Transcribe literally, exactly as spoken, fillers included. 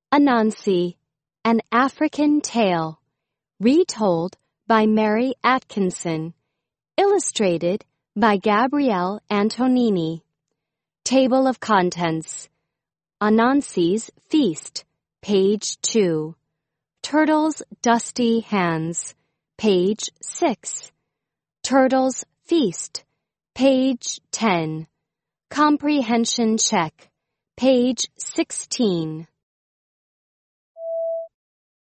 Anansi, An African Tale, retold by Mary Atkinson, illustrated by Gabrielle Antonini. Table of Contents. Anansi's Feast, page two. Turtle's Dusty Hands, page six. Turtle's Feast, page ten. Comprehension Check, page sixteen.